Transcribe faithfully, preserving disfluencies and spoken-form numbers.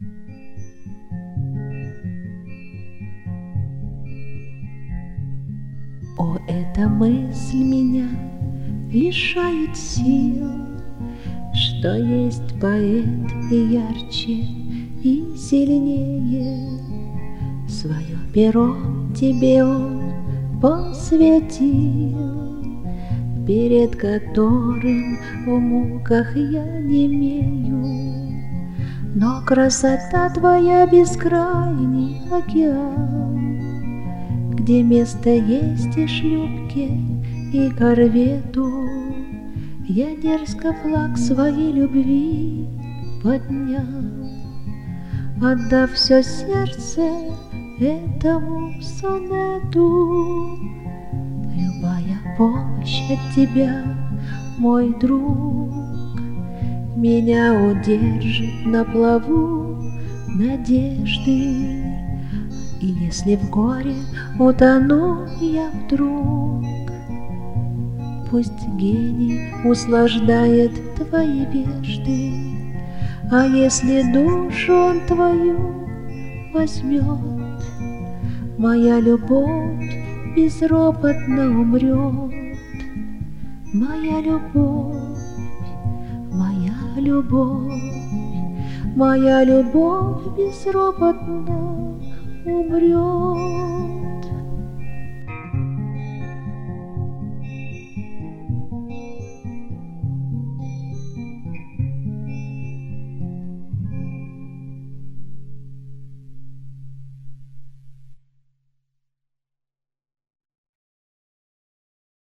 О, эта мысль меня лишает сил, что есть поэт и ярче, и сильнее. Свое перо тебе он посвятил, перед которым в муках я немею. Но красота твоя бескрайний океан, где место есть и шлюпке, и корвету. Я дерзко флаг своей любви поднял, отдав все сердце этому сонету. Любая помощь от тебя, мой друг, меня удержит на плаву надежды. И если в горе утону я вдруг, пусть гений услаждает твои вежды. А если душу он твою возьмет, моя любовь безропотно умрет. Моя любовь, моя любовь, моя любовь безропотно умрет.